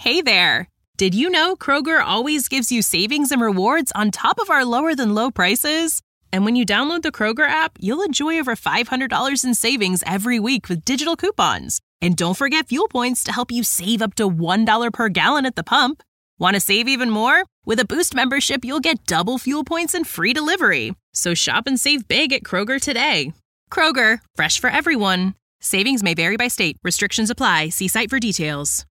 Hey there! Did you know Kroger always gives you savings and rewards on top of our lower-than-low prices? And when you download the Kroger app, you'll enjoy over $500 in savings every week with digital coupons. And don't forget fuel points to help you save up to $1 per gallon at the pump. Want to save even more? With a Boost membership, you'll get double fuel points and free delivery. So shop and save big at Kroger today. Kroger, fresh for everyone. Savings may vary by state. Restrictions apply. See site for details.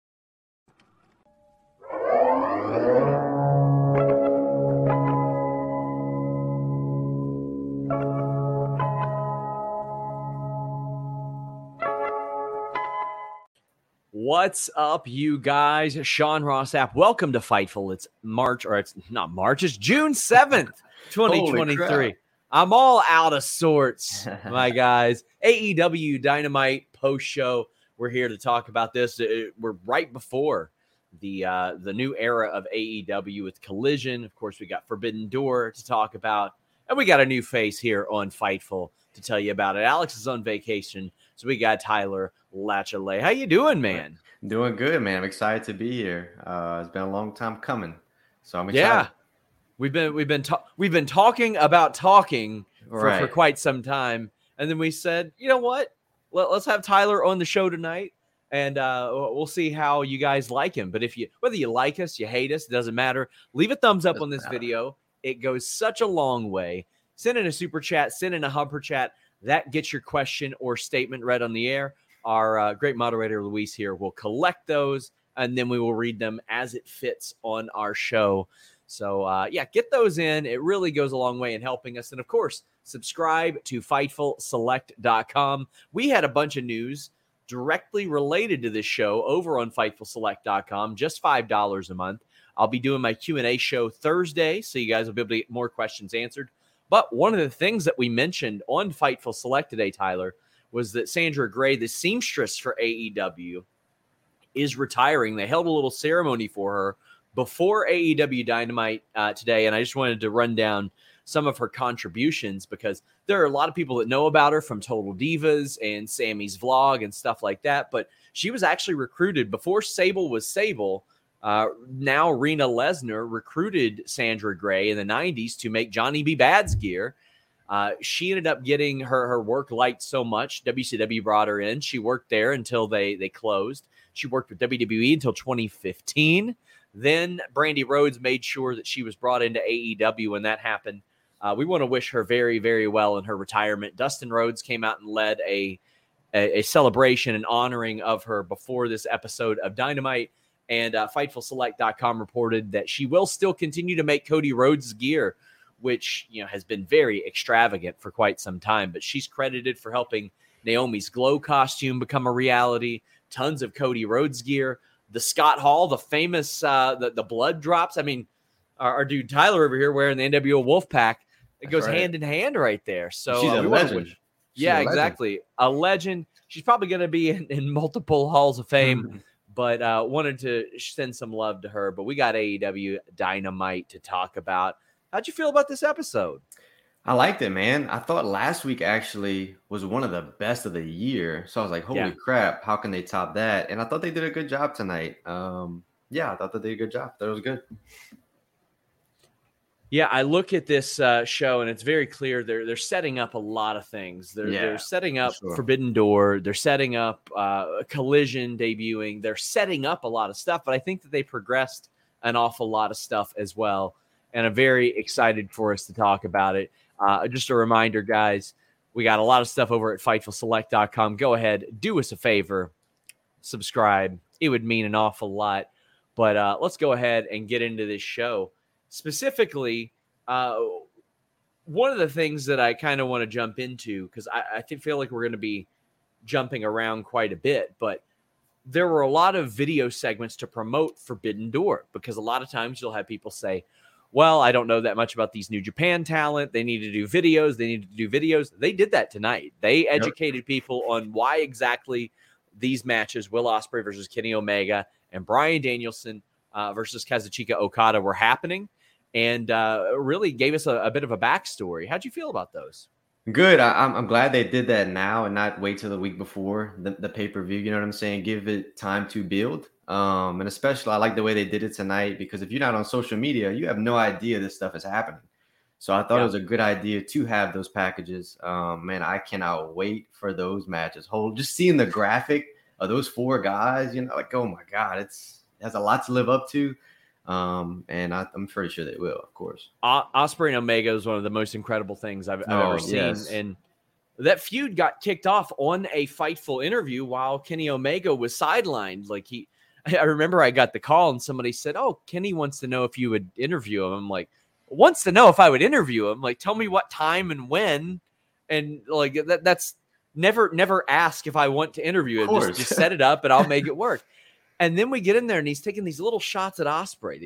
What's up, you guys? Sean Ross Sapp. Welcome to Fightful. It's March, or it's not March, it's June 7th, 2023. I'm all out of sorts, my guys. AEW Dynamite post-show. We're here to talk about this. We're right before the new era of AEW with Collision. Of course, we got Forbidden Door to talk about, and we got a new face here on Fightful to tell you about it. Alex is on vacation, so we got Tyler Lachale. How you doing, man? Doing good, man. I'm excited to be here. It's been a long time coming, so I'm excited. Yeah, we've been talking about talking for quite some time, and then we said, you know what? Let's have Tyler on the show tonight, and we'll see how you guys like him. But whether you like us, you hate us, it doesn't matter. Leave a thumbs up on this video. It goes such a long way. Send in a super chat. Send in a Humper chat. That gets your question or statement read on the air. Our great moderator, Luis, here will collect those, and then we will read them as it fits on our show. So, get those in. It really goes a long way in helping us. And, of course, subscribe to FightfulSelect.com. We had a bunch of news directly related to this show over on FightfulSelect.com, just $5 a month. I'll be doing my Q&A show Thursday, so you guys will be able to get more questions answered. But one of the things that we mentioned on Fightful Select today, Tyler, was that Sandra Gray, the seamstress for AEW, is retiring. They held a little ceremony for her before AEW Dynamite today, and I just wanted to run down some of her contributions because there are a lot of people that know about her from Total Divas and Sammy's Vlog and stuff like that, but she was actually recruited before Sable was Sable. Now Rena Lesnar recruited Sandra Gray in the 90s to make Johnny B. Bad's gear. She ended up getting her work liked so much. WCW brought her in. She worked there until they closed. She worked with WWE until 2015. Then Brandy Rhodes made sure that she was brought into AEW when that happened. We want to wish her very, very well in her retirement. Dustin Rhodes came out and led a celebration and honoring of her before this episode of Dynamite. And FightfulSelect.com reported that she will still continue to make Cody Rhodes gear, which has been very extravagant for quite some time. But she's credited for helping Naomi's Glow costume become a reality. Tons of Cody Rhodes gear. The Scott Hall, the famous the blood drops. I mean, our dude Tyler over here wearing the NWO Wolfpack. It goes hand in hand right there. So she's a legend. Exactly. A legend. She's probably going to be in multiple halls of fame. But wanted to send some love to her. But we got AEW Dynamite to talk about. How'd you feel about this episode? I liked it, man. I thought last week actually was one of the best of the year. So I was like, holy crap, how can they top that? And I thought they did a good job tonight. I thought they did a good job. That was good. Yeah, I look at this show, and it's very clear they're setting up a lot of things. They're setting up Forbidden Door. They're setting up Collision debuting. They're setting up a lot of stuff, but I think that they progressed an awful lot of stuff as well, and I'm very excited for us to talk about it. Just a reminder, guys, we got a lot of stuff over at FightfulSelect.com. Go ahead, do us a favor, subscribe. It would mean an awful lot. But let's go ahead and get into this show. Specifically, one of the things that I kind of want to jump into, because I feel like we're going to be jumping around quite a bit, but there were a lot of video segments to promote Forbidden Door, because a lot of times you'll have people say, well, I don't know that much about these New Japan talent. They need to do videos. They did that tonight. They educated people on why exactly these matches, Will Ospreay versus Kenny Omega and Bryan Danielson versus Kazuchika Okada, were happening, and really gave us a bit of a backstory. How'd you feel about those? Good. I'm glad they did that now and not wait till the week before the pay-per-view. You know what I'm saying? Give it time to build. And especially I like the way they did it tonight, because if you're not on social media, you have no idea this stuff is happening. So I thought it was a good idea to have those packages. Man, I cannot wait for those matches. Just seeing the graphic of those 4 guys, like, oh my God, it has a lot to live up to. And I'm pretty sure they will, of course. Ospreay and Omega is one of the most incredible things I've ever seen. And that feud got kicked off on a Fightful interview while Kenny Omega was sidelined. Like I remember I got the call and somebody said, "Oh, Kenny wants to know if you would interview him." I'm like, "Wants to know if I would interview him?" Like, tell me what time and when. And like that's never ask if I want to interview him. Just set it up and I'll make it work. And then we get in there and he's taking these little shots at Ospreay.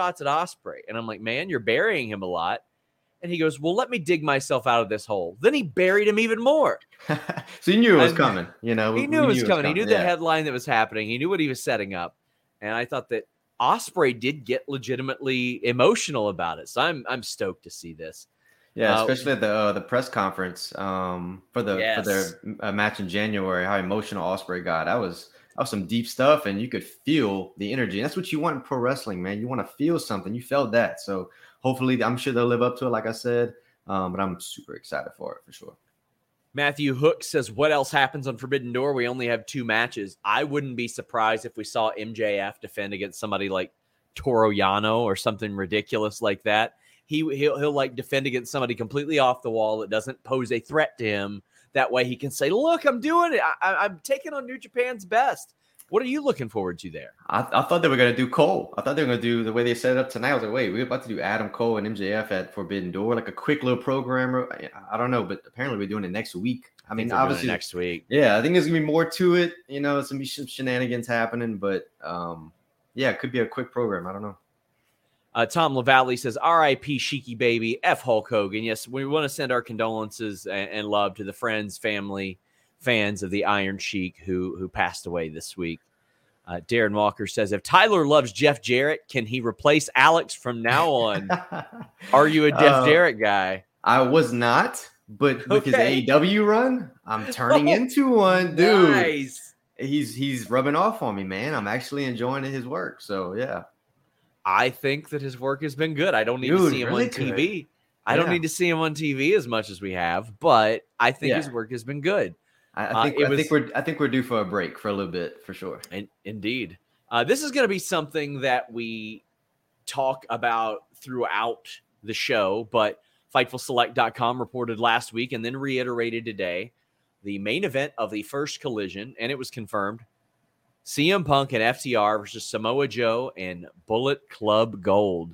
And I'm like, "Man, you're burying him a lot." And he goes, "Well, let me dig myself out of this hole." Then he buried him even more. So you knew it was coming. He knew it was coming. He knew the headline that was happening. He knew what he was setting up. And I thought that Ospreay did get legitimately emotional about it. So I'm stoked to see this. Yeah, especially at the press conference for their match in January, how emotional Ospreay got. That was some deep stuff, and you could feel the energy. And that's what you want in pro wrestling, man. You want to feel something. You felt that. So hopefully, I'm sure they'll live up to it, like I said. But I'm super excited for it, for sure. Matthew Hook says, "What else happens on Forbidden Door? We only have 2 matches. I wouldn't be surprised if we saw MJF defend against somebody like Toru Yano or something ridiculous like that. He'll like defend against somebody completely off the wall that doesn't pose a threat to him. That way he can say, 'Look, I'm doing it. I'm taking on New Japan's best.'" What are you looking forward to there? I thought they were going to do Cole. I thought they were going to do the way they set it up tonight. I was like, wait, we're about to do Adam Cole and MJF at Forbidden Door, like a quick little program. I don't know, but apparently we're doing it next week. I mean, obviously next week. Yeah, I think there's going to be more to it. Some shenanigans happening, but it could be a quick program. I don't know. Tom LaValle says, "R.I.P. Sheiky Baby, F Hulk Hogan." Yes, we want to send our condolences and love to the friends, family, fans of the Iron Sheik who passed away this week. Darren Walker says, "If Tyler loves Jeff Jarrett, can he replace Alex from now on?" Are you a Jeff Jarrett guy? I was not, but with his AEW run, I'm turning into one, dude. Nice. He's rubbing off on me, man. I'm actually enjoying his work. So yeah. I think that his work has been good. I don't need to see him on TV. I don't need to see him on TV as much as we have, but I think his work has been good. I think we're due for a break for a little bit, for sure. Indeed. This is going to be something that we talk about throughout the show, but FightfulSelect.com reported last week and then reiterated today the main event of the first Collision, and it was confirmed: CM Punk and FTR versus Samoa Joe and Bullet Club Gold.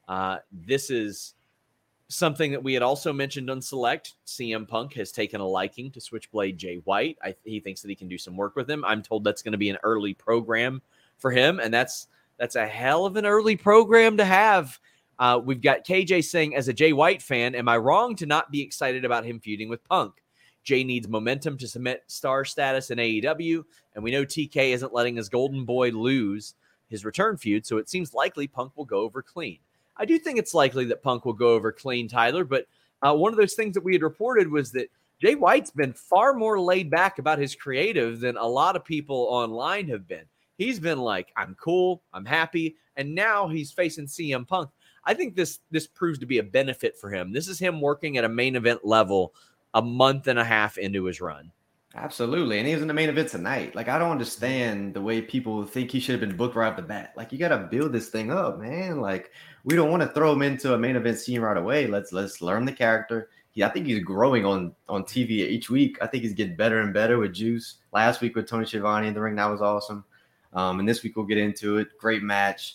This is something that we had also mentioned on Select. CM Punk has taken a liking to Switchblade Jay White. He thinks that he can do some work with him. I'm told that's going to be an early program for him, and that's a hell of an early program to have. We've got KJ saying, "As a Jay White fan, am I wrong to not be excited about him feuding with Punk? Jay needs momentum to cement star status in AEW, and we know TK isn't letting his golden boy lose his return feud, so it seems likely Punk will go over clean." I do think it's likely that Punk will go over clean, Tyler, but one of those things that we had reported was that Jay White's been far more laid back about his creative than a lot of people online have been. He's been like, "I'm cool, I'm happy," and now he's facing CM Punk. I think this proves to be a benefit for him. This is him working at a main event level a month and a half into his run. Absolutely. And he was in the main event tonight. Like, I don't understand the way people think he should have been booked right off the bat. Like, you got to build this thing up, man. Like, we don't want to throw him into a main event scene right away. Let's learn the character. I think he's growing on TV each week. I think he's getting better and better with Juice. Last week with Tony Schiavone in the ring, that was awesome. And this week we'll get into it. Great match.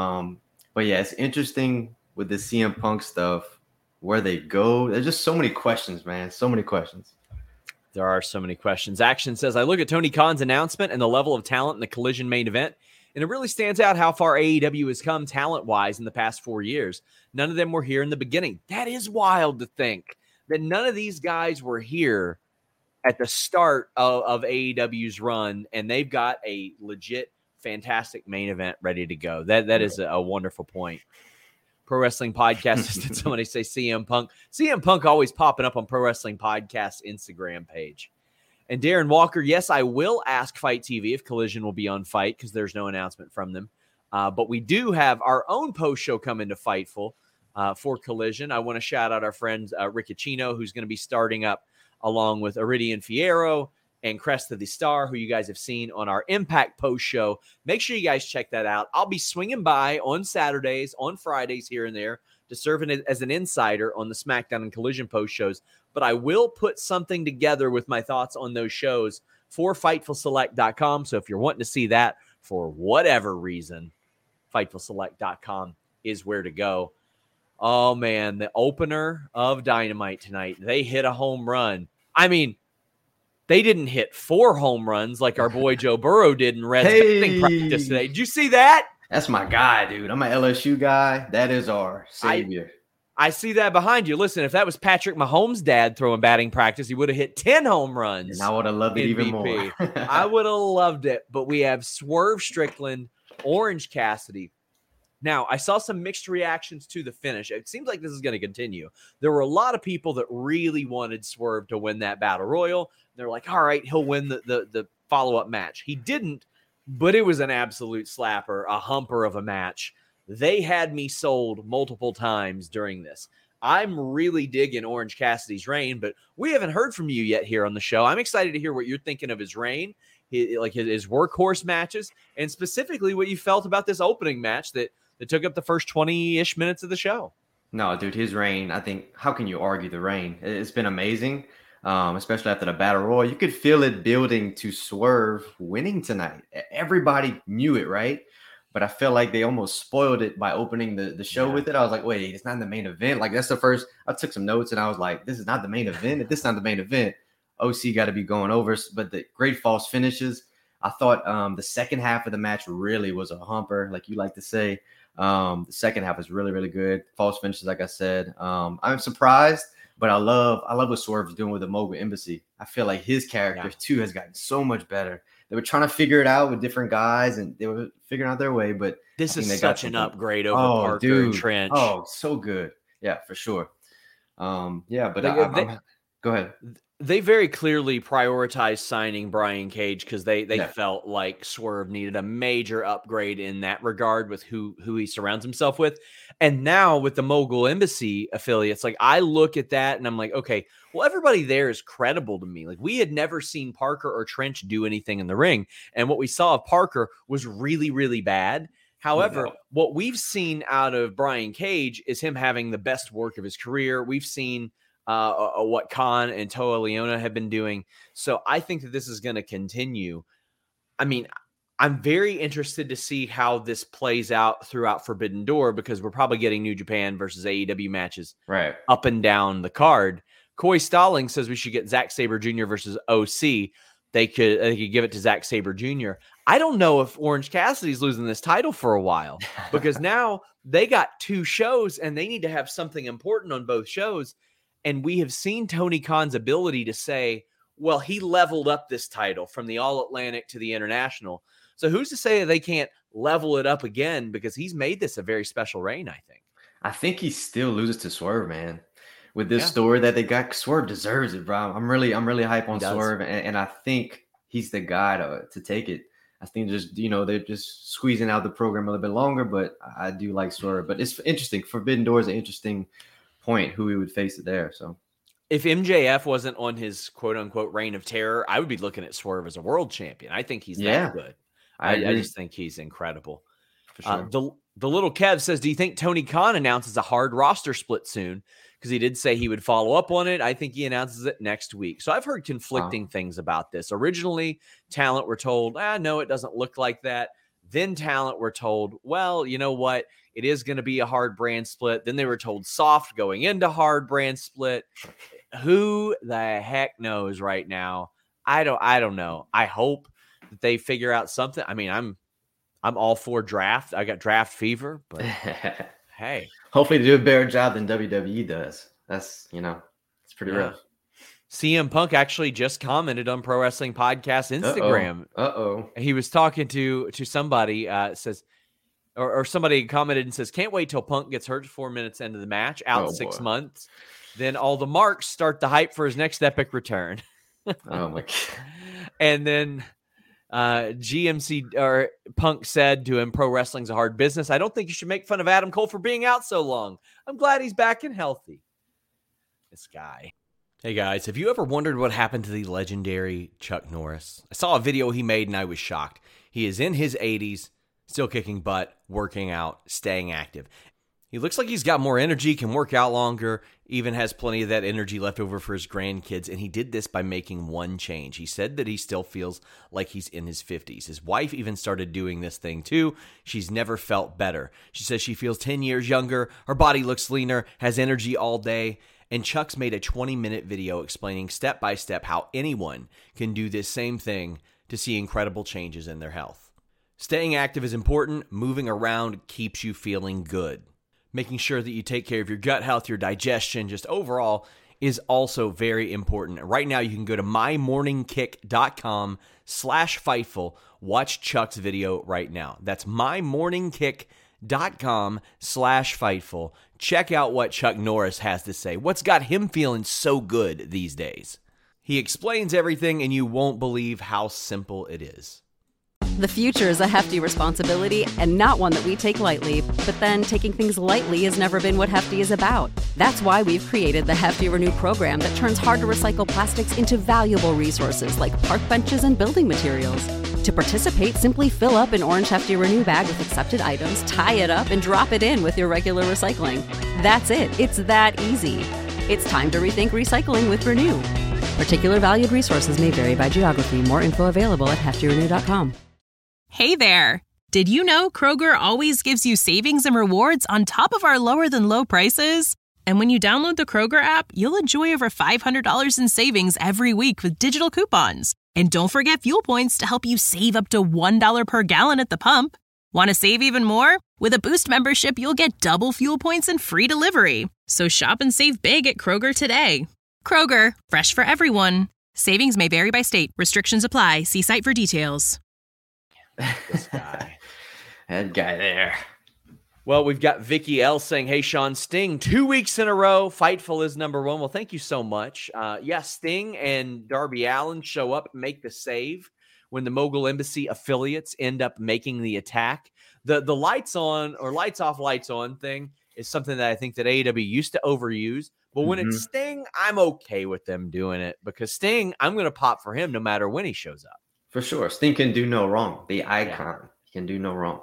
But yeah, it's interesting with the CM Punk stuff, where they go. There's just so many questions, man. So many questions. There are so many questions. Action says, "I look at Tony Khan's announcement and the level of talent in the Collision main event, and it really stands out how far AEW has come talent-wise in the past 4 years. None of them were here in the beginning." That is wild to think, that none of these guys were here at the start of AEW's run, and they've got a legit, fantastic main event ready to go. That is a wonderful point. Pro Wrestling Podcast. Did somebody say CM Punk? CM Punk always popping up on Pro Wrestling Podcast Instagram page. And Darren Walker, yes, I will ask Fight TV if Collision will be on Fight because there's no announcement from them. But we do have our own post show coming to Fightful for Collision. I want to shout out our friend Riccicino, who's going to be starting up along with Iridian Fierro and Crest of the Star, who you guys have seen on our Impact post show. Make sure you guys check that out. I'll be swinging by on Saturdays, on Fridays here and there to serve as an insider on the SmackDown and Collision post shows. But I will put something together with my thoughts on those shows for FightfulSelect.com. So if you're wanting to see that for whatever reason, FightfulSelect.com is where to go. Oh, man, the opener of Dynamite tonight, they hit a home run. I mean, they didn't hit 4 home runs like our boy Joe Burrow did in Red's batting practice today. Did you see that? That's my guy, dude. I'm an LSU guy. That is our savior. I see that behind you. Listen, if that was Patrick Mahomes' dad throwing batting practice, he would have hit 10 home runs. And I would have loved it even more. I would have loved it. But we have Swerve Strickland, Orange Cassidy. Now, I saw some mixed reactions to the finish. It seems like this is going to continue. There were a lot of people that really wanted Swerve to win that Battle Royal. They're like, all right, he'll win the follow-up match. He didn't, but it was an absolute slapper, a humper of a match. They had me sold multiple times during this. I'm really digging Orange Cassidy's reign, but we haven't heard from you yet here on the show. I'm excited to hear what you're thinking of his reign, his workhorse matches, and specifically what you felt about this opening match that took up the first 20-ish minutes of the show. No, dude, his reign, I think, how can you argue the reign? It's been amazing, especially after the Battle Royal. You could feel it building to Swerve winning tonight. Everybody knew it, right? But I feel like they almost spoiled it by opening the show with it. I was like, wait, it's not the main event. Like, that's the first – I took some notes, and I was like, this is not the main event. If this is not the main event, OC got to be going over. But the great false finishes, I thought the second half of the match really was a humper, like you like to say. The second half was really, really good. False finishes, like I said. I'm surprised, but I love what Swerve's doing with the Mogul Embassy. I feel like his character, too, has gotten so much better. They were trying to figure it out with different guys, and they were figuring out their way. But this is such an upgrade over Parker and Trench. Oh, so good. Yeah, for sure. But go ahead. They very clearly prioritized signing Brian Cage because they felt like Swerve needed a major upgrade in that regard with who he surrounds himself with. And now with the Mogul Embassy affiliates, like I look at that and I'm like, okay, well, everybody there is credible to me. Like we had never seen Parker or Trench do anything in the ring. And what we saw of Parker was really, really bad. However, what we've seen out of Brian Cage is him having the best work of his career. We've seen what Khan and Toa Leona have been doing. So I think that this is going to continue. I mean, I'm very interested to see how this plays out throughout Forbidden Door because we're probably getting New Japan versus AEW matches up and down the card. Coy Stalling says we should get Zack Sabre Jr. versus OC. They could give it to Zack Sabre Jr. I don't know if Orange Cassidy's losing this title for a while because now they got 2 shows and they need to have something important on both shows. And we have seen Tony Khan's ability to say, well, he leveled up this title from the All-Atlantic to the International. So who's to say that they can't level it up again because he's made this a very special reign, I think. I think he still loses to Swerve, man. With this story that they got, Swerve deserves it, bro. I'm really hype on Swerve, and I think he's the guy to take it. I think they're just squeezing out the program a little bit longer, but I do like Swerve. But it's interesting. Forbidden Door is an interesting point who we would face it there. So if MJF wasn't on his quote unquote reign of terror, I would be looking at Swerve as a world champion. I think he's that good. I just think he's incredible. For sure. The little Kev says, do you think Tony Khan announces a hard roster split soon? Because he did say he would follow up on it. I think he announces it next week. So I've heard conflicting things about this. Originally, talent were told, no, it doesn't look like that. Then talent were told, well, you know what? It is going to be a hard brand split. Then they were told soft going into hard brand split. Who the heck knows right now? I don't know. I hope that they figure out something. I mean, I'm all for draft. I got draft fever, but hey. Hopefully they do a better job than WWE does. That's, it's pretty rough. CM Punk actually just commented on Pro Wrestling Podcast Instagram. He was talking to somebody, says, or somebody commented and says, can't wait till Punk gets hurt 4 minutes into the match, out 6 months. Then all the marks start the hype for his next epic return. Oh my God. And then GMC or Punk said to him, pro wrestling's a hard business. I don't think you should make fun of Adam Cole for being out so long. I'm glad he's back and healthy. This guy. Hey guys, have you ever wondered what happened to the legendary Chuck Norris? I saw a video he made and I was shocked. He is in his 80s, still kicking butt, working out, staying active. He looks like he's got more energy, can work out longer, even has plenty of that energy left over for his grandkids, and he did this by making one change. He said that he still feels like he's in his 50s. His wife even started doing this thing too. She's never felt better. She says she feels 10 years younger, her body looks leaner, has energy all day, and Chuck's made a 20-minute video explaining step by step how anyone can do this same thing to see incredible changes in their health. Staying active is important. Moving around keeps you feeling good. Making sure that you take care of your gut health, your digestion, just overall is also very important. Right now, you can go to mymorningkick.com/Fightful. Watch Chuck's video right now. That's mymorningkick.com/Fightful. Check out what Chuck Norris has to say. What's got him feeling so good these days? He explains everything, and you won't believe how simple it is. The future is a hefty responsibility and not one that we take lightly. But then taking things lightly has never been what Hefty is about. That's why we've created the Hefty Renew program that turns hard-to-recycle plastics into valuable resources like park benches and building materials. To participate, simply fill up an orange Hefty Renew bag with accepted items, tie it up, and drop it in with your regular recycling. That's it. It's that easy. It's time to rethink recycling with Renew. Particular valued resources may vary by geography. More info available at heftyrenew.com. Hey there! Did you know Kroger always gives you savings and rewards on top of our lower-than-low prices? And when you download the Kroger app, you'll enjoy over $500 in savings every week with digital coupons. And don't forget fuel points to help you save up to $1 per gallon at the pump. Want to save even more? With a Boost membership, you'll get double fuel points and free delivery. So shop and save big at Kroger today. Kroger, fresh for everyone. Savings may vary by state. Restrictions apply. See site for details. This guy. That guy there. Well, we've got Vicky L saying, hey, Sean, Sting, 2 weeks in a row. Fightful is number one. Well, thank you so much. Sting and Darby Allin show up, make the save when the Mogul Embassy affiliates end up making the attack. The lights on or lights off, lights on thing is something that I think that AEW used to overuse. But when it's Sting, I'm okay with them doing it because Sting, I'm going to pop for him no matter when he shows up. For sure. Sting can do no wrong. The icon can do no wrong.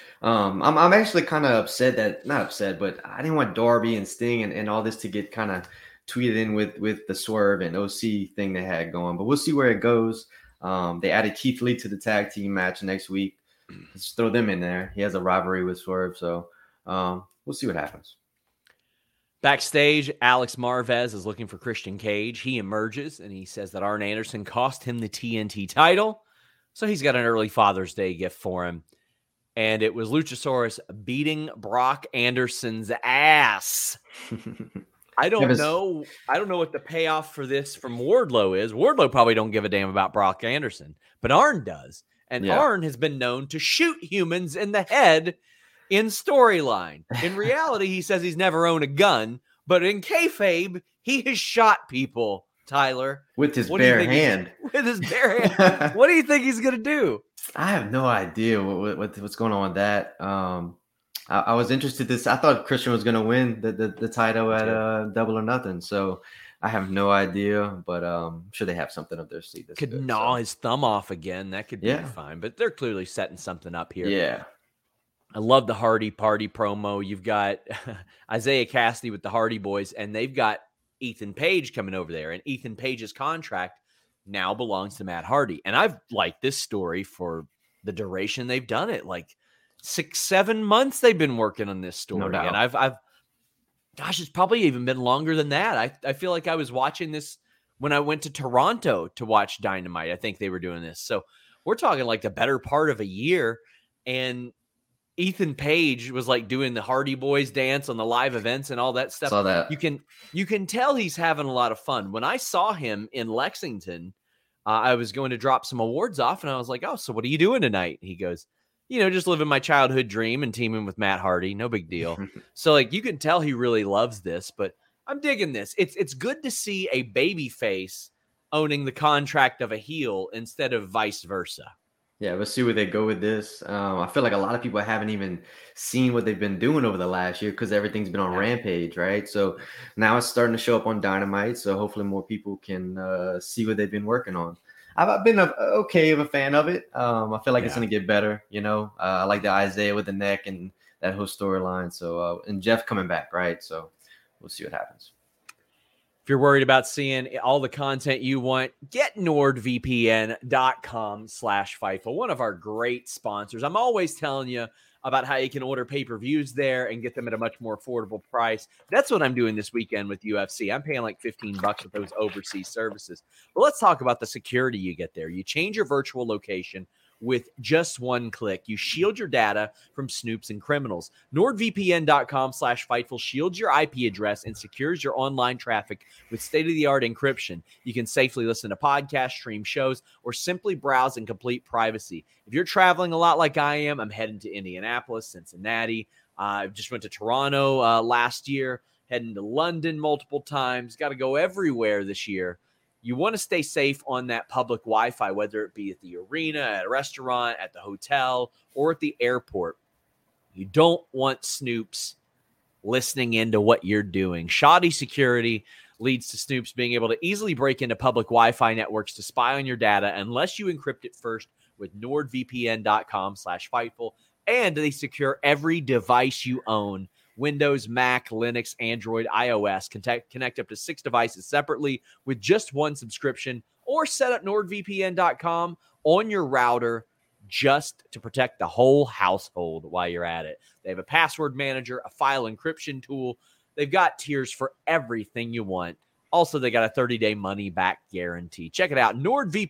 I'm actually kind of upset not upset, but I didn't want Darby and Sting and all this to get kind of tweeted in with the Swerve and OC thing they had going. But we'll see where it goes. They added Keith Lee to the tag team match next week. Let's throw them in there. He has a rivalry with Swerve. So we'll see what happens. Backstage, Alex Marvez is looking for Christian Cage. He emerges, and he says that Arn Anderson cost him the TNT title, so he's got an early Father's Day gift for him. And it was Luchasaurus beating Brock Anderson's ass. I don't know what the payoff for this from Wardlow is. Wardlow probably don't give a damn about Brock Anderson, but Arn does. And Arn has been known to shoot humans in the head in storyline. In reality, he says he's never owned a gun, but in kayfabe, he has shot people, Tyler. With his bare hand. With his bare hand. What do you think he's going to do? I have no idea what's going on with that. I was interested I thought Christian was going to win the title at Double or Nothing, so I have no idea, but I'm sure they have something up their sleeve. Could gnaw his thumb off again. That could be fine, but they're clearly setting something up here. Yeah. I love the Hardy Party promo. You've got Isaiah Cassidy with the Hardy Boys, and they've got Ethan Page coming over there. And Ethan Page's contract now belongs to Matt Hardy. And I've liked this story for the duration they've done it. Like 6-7 months they've been working on this story. No doubt. And it's probably even been longer than that. I feel like I was watching this when I went to Toronto to watch Dynamite. I think they were doing this. So we're talking like the better part of a year. And Ethan Page was like doing the Hardy Boys dance on the live events and all that stuff. Saw that. You can tell he's having a lot of fun. When I saw him in Lexington, I was going to drop some awards off, and I was like, "Oh, so what are you doing tonight?" He goes, just living my childhood dream and teaming with Matt Hardy. No big deal. So like you can tell he really loves this, but I'm digging this. It's good to see a baby face owning the contract of a heel instead of vice versa. Yeah, we'll see where they go with this. I feel like a lot of people haven't even seen what they've been doing over the last year because everything's been on Rampage, right? So now it's starting to show up on Dynamite. So hopefully more people can see what they've been working on. I've been okay of a fan of it. I feel like it's going to get better. I like the Isaiah with the neck and that whole storyline. So and Jeff coming back, right? So we'll see what happens. If you're worried about seeing all the content you want, get NordVPN.com/Fightful, one of our great sponsors. I'm always telling you about how you can order pay-per-views there and get them at a much more affordable price. That's what I'm doing this weekend with UFC. I'm paying like $15 with those overseas services. But let's talk about the security you get there. You change your virtual location with just one click. You shield your data from snoops and criminals. NordVPN.com/Fightful shields your IP address and secures your online traffic with state-of-the-art encryption. You can safely listen to podcasts, stream shows, or simply browse in complete privacy. If you're traveling a lot like I am, I'm heading to Indianapolis, Cincinnati. I just went to Toronto last year, heading to London multiple times. Got to go everywhere this year. You want to stay safe on that public Wi-Fi, whether it be at the arena, at a restaurant, at the hotel, or at the airport. You don't want snoops listening into what you're doing. Shoddy security leads to snoops being able to easily break into public Wi-Fi networks to spy on your data unless you encrypt it first with NordVPN.com/Fightful. And they secure every device you own. Windows, Mac, Linux, Android, iOS. Connect up to 6 devices separately with just one subscription, or set up NordVPN.com on your router just to protect the whole household while you're at it. They have a password manager, a file encryption tool. They've got tiers for everything you want. Also, they got a 30-day money-back guarantee. Check it out,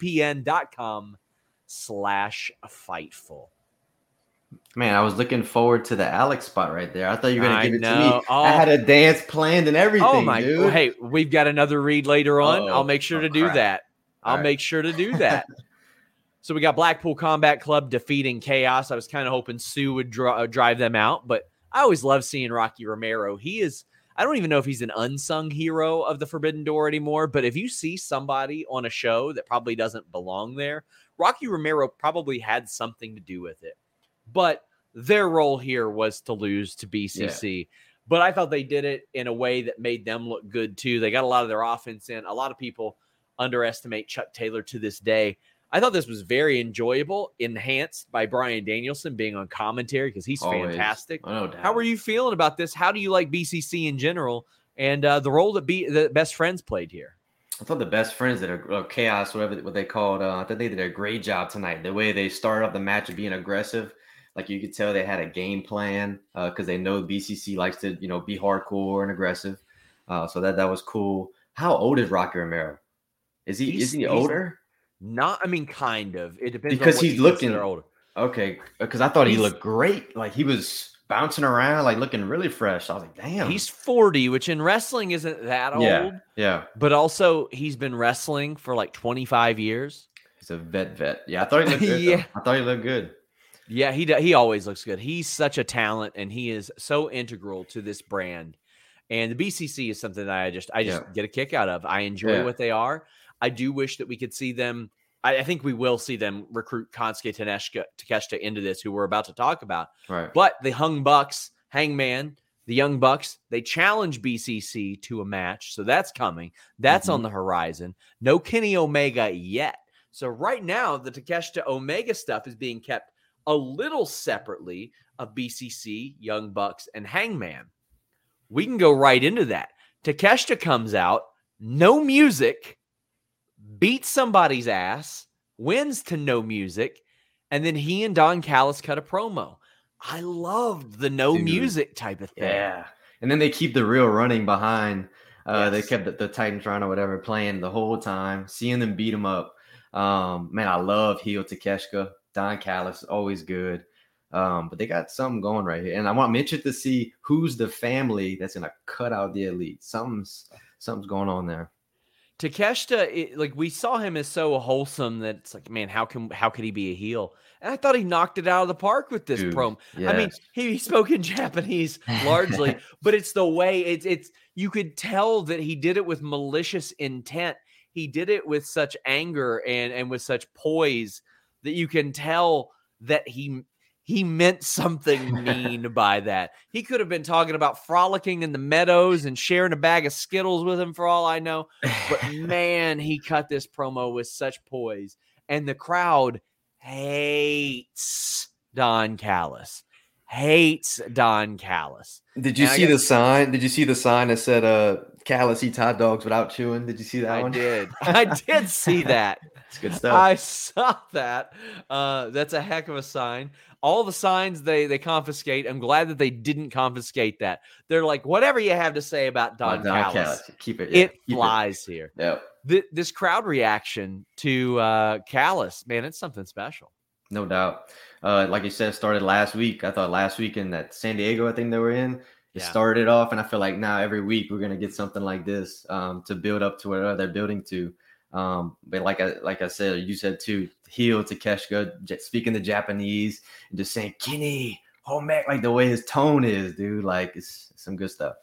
NordVPN.com/Fightful. Man, I was looking forward to the Alex spot right there. I thought you were going to give it to me. I had a dance planned and everything, oh my dude. God. Hey, we've got another read later on. I'll make sure to do that. I'll make sure to do that. So we got Blackpool Combat Club defeating Chaos. I was kind of hoping Sue would drive them out, but I always love seeing Rocky Romero. He is, I don't even know if he's an unsung hero of the Forbidden Door anymore, but if you see somebody on a show that probably doesn't belong there, Rocky Romero probably had something to do with it. But their role here was to lose to BCC. Yeah. But I thought they did it in a way that made them look good, too. They got a lot of their offense in. A lot of people underestimate Chuck Taylor to this day. I thought this was very enjoyable, enhanced by Bryan Danielson being on commentary because he's fantastic. No doubt. How are you feeling about this? How do you like BCC in general and the role that the Best Friends played here? I thought the Best Friends did a Chaos, whatever what they called. I thought they did a great job tonight. The way they started off the match of being aggressive. Like you could tell they had a game plan because they know BCC likes to, be hardcore and aggressive. So that was cool. How old is Rocky Romero? Is he older? Kind of. It depends because on what he's looking older. Okay, because I thought he looked great. Like he was bouncing around, like looking really fresh. I was like, damn. He's 40, which in wrestling isn't that old. Yeah. But also he's been wrestling for like 25 years. He's a vet. Yeah, I thought he looked good. Yeah. I thought he looked good. Yeah, he always looks good. He's such a talent, and he is so integral to this brand. And the BCC is something that I just get a kick out of. I enjoy what they are. I do wish that we could see them. I think we will see them recruit Konosuke Takeshita into this, who we're about to talk about. Right. But the Hangman, the Young Bucks, they challenge BCC to a match, so that's coming. That's on the horizon. No Kenny Omega yet. So right now, the Takeshita Omega stuff is being kept a little separately of BCC, Young Bucks, and Hangman. We can go right into that. Takeshita comes out, no music, beats somebody's ass, wins to no music, and then he and Don Callis cut a promo. I loved the music type of thing. Yeah. And then they keep the real running behind. They kept the Titantron or whatever playing the whole time, seeing them beat him up. Man, I love heel Takeshita. Don Callis, always good. But they got something going right here. And I'm interested to see who's the family that's going to cut out the Elite. Something's going on there. Takeshita, like we saw him as so wholesome that it's like, man, how could he be a heel? And I thought he knocked it out of the park with this promo. Yes. I mean, he spoke in Japanese largely, but it's the way it's you could tell that he did it with malicious intent. he did it with such anger and with such poise that you can tell that he meant something mean by that. He could have been talking about frolicking in the meadows and sharing a bag of Skittles with him for all I know. But man, he cut this promo with such poise. And the crowd hates Don Callis. Did you see the sign? Did you see the sign that said Callis eats hot dogs without chewing? Did you see that one? I did see that. It's good stuff. I saw that. That's a heck of a sign. All the signs they confiscate. I'm glad that they didn't confiscate that. They're like, whatever you have to say about Don Callis, keep it. It flies here. Yep. This crowd reaction to Callis, man, it's something special. No doubt. Like you said, started last week. I thought last week in that San Diego, I think they were in. It started off, and I feel like now every week we're gonna get something like this to build up to whatever they're building to. But like I said, you said too, heel Takeshita speaking the Japanese and just saying Kenny, Homek, like the way his tone is, dude. Like it's some good stuff.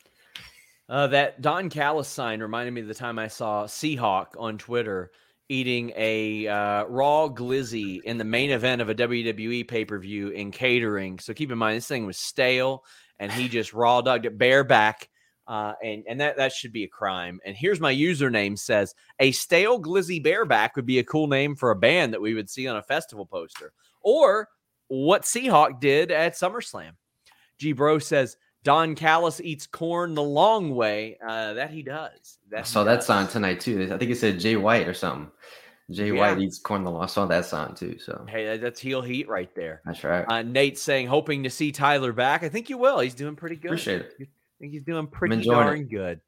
That Don Callis sign reminded me of the time I saw Seahawk on Twitter eating a raw glizzy in the main event of a WWE pay-per-view in catering. So keep in mind, this thing was stale, and he just raw dogged it bareback, and that should be a crime. And here's my username says, a stale glizzy bareback would be a cool name for a band that we would see on a festival poster. Or what Seahawk did at SummerSlam. G Bro says, Don Callis eats corn the long way. That he does. I saw that sign tonight too. I think it said Jay White or something. Jay White eats corn the long. I saw that sign too. So hey, that's heel heat right there. That's right. Nate's saying, hoping to see Tyler back. I think you will. He's doing pretty good. Appreciate it. I think he's doing pretty darn good.